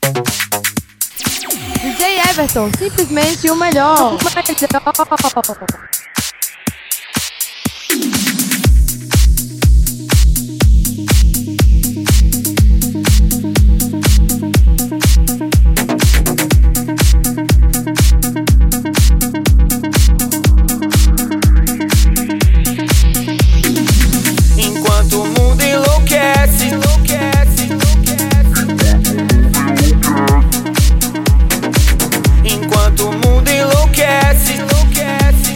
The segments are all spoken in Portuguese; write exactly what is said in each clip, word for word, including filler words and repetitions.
D J Everton, simplesmente o melhor. O melhor. Enquanto o mundo enlouquece, enlouquece, enlouquece. Enquanto o mundo enlouquece, enlouquece,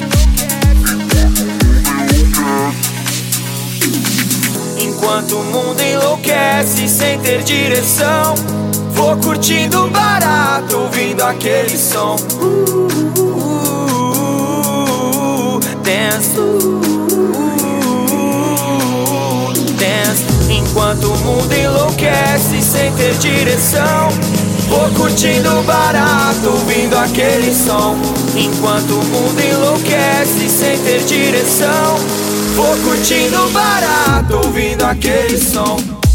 enlouquece. Enquanto o mundo enlouquece sem ter direção, vou curtindo barato, ouvindo aquele som. Uh, uh, uh, dance, uh, uh, dance. Enquanto o mundo enlouquece sem ter direção, vou curtindo barato, ouvindo aquele som. Enquanto o mundo enlouquece sem ter direção, vou curtindo barato, ouvindo aquele som.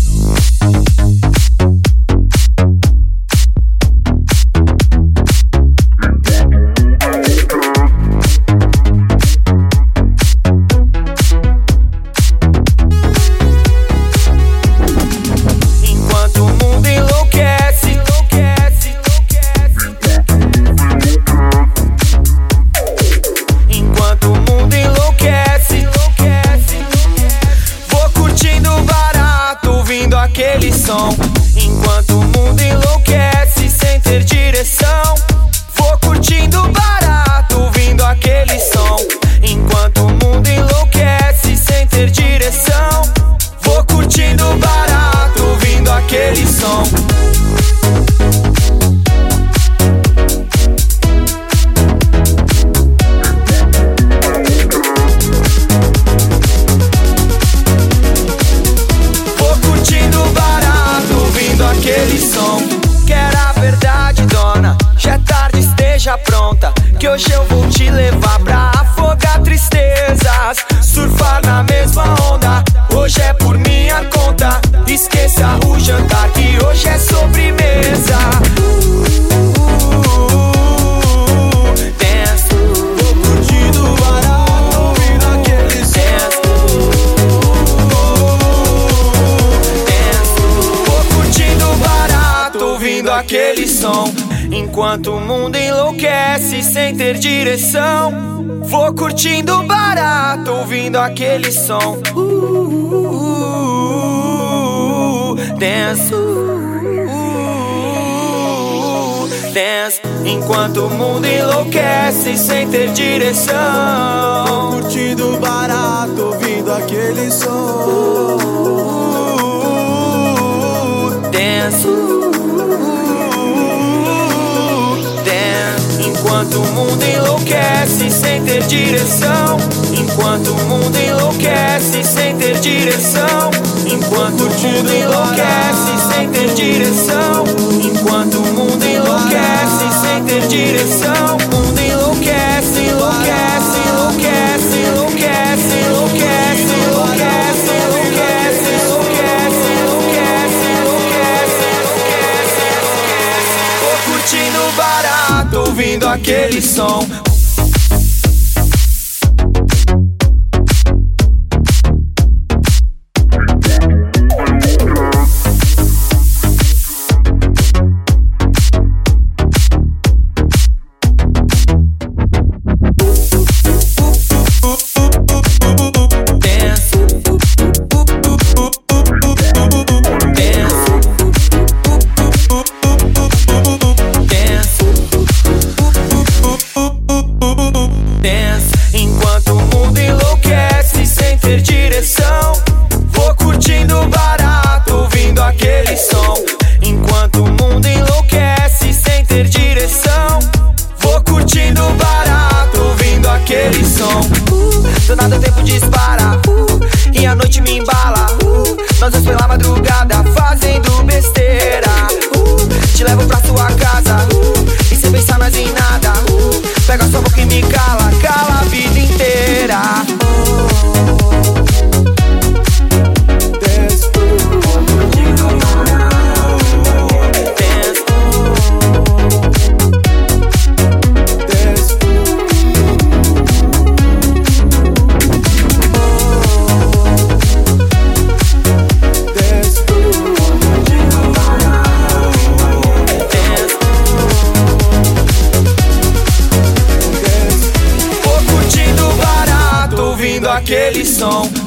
Aquele som. Enquanto o mundo enlouquece sem ter direção, vou curtindo barato, ouvindo aquele som. Enquanto o mundo enlouquece sem ter direção, vou curtindo barato, ouvindo aquele som. Aquele som, quer a verdade, dona? Já é tarde, esteja pronta, que hoje eu vou te levar pra afogar tristezas, surfar na mesma onda. Hoje é por minha conta, esqueça o jantar, que hoje é sobremesa. uh, Dance, vou curtindo barato, ouvindo aquele dance. Ouvindo aquele som. Enquanto o mundo enlouquece sem ter direção, vou curtindo barato, ouvindo aquele som. uh, uh, uh, Dance, uh, uh, dance. Enquanto o mundo enlouquece sem ter direção, vou curtindo barato, ouvindo aquele som. uh, uh, Dance, enquanto o mundo enlouquece sem ter direção, enquanto o mundo enlouquece sem ter direção, enquanto o mundo enlouquece sem ter direção, enquanto o mundo enlouquece sem ter direção, o mundo enlouquece, enlouquece, enlouquece, enlouquece, enlouquece, enlouquece, enlouquece, enlouquece, enlouquece, enlouquece, enlouquece. Vou curtindo barato, ouvindo aquele som. Enquanto o mundo enlouquece sem ter direção, vou curtindo barato, ouvindo aquele som. Enquanto o mundo enlouquece sem ter direção, vou curtindo barato, ouvindo aquele som. uh, Do nada o tempo dispara, uh, e a noite me embala. uh, Nós dois pela madrugada fazendo besteira. uh, Te levo pra sua casa, uh, e sem pensar mais em nada. uh, Pega sua boca e me cala, cala a vida inteira. Dance, ouvindo aquele som.